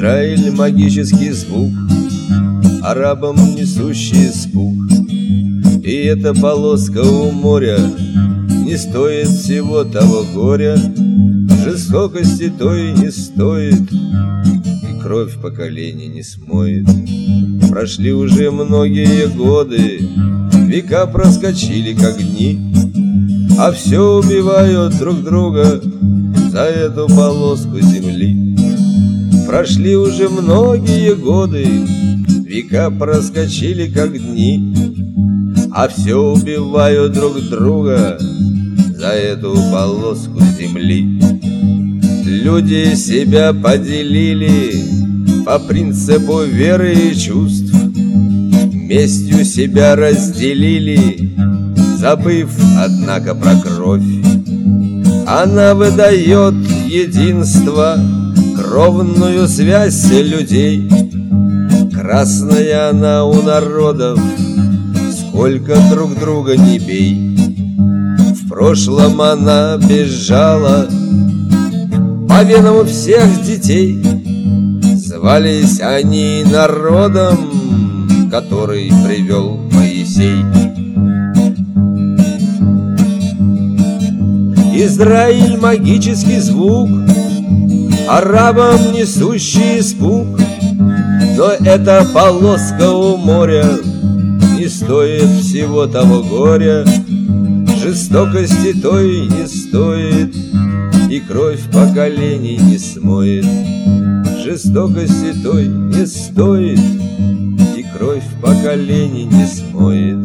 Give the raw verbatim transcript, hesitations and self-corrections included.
Израиль магический звук, арабам несущий испуг. И эта полоска у моря не стоит всего того горя, жестокости той не стоит, и кровь поколений не смоет. Прошли уже многие годы, века проскочили как дни, а все убивают друг друга за эту полоску земли. Прошли уже многие годы, века проскочили как дни, а все убивают друг друга за эту полоску земли. Люди себя поделили по принципу веры и чувств, местью себя разделили, забыв, однако, про кровь. Она выдает единство, кровную связь людей. Красная она у народов, сколько друг друга не бей. В прошлом она бежала по венам всех детей. Звались они народом, который привел Моисей. Израиль магический звук, арабам несущий испуг. Но эта полоска у моря не стоит всего того горя, жестокости той не стоит, и кровь поколений не смоет. Жестокости той не стоит, и кровь поколений не смоет.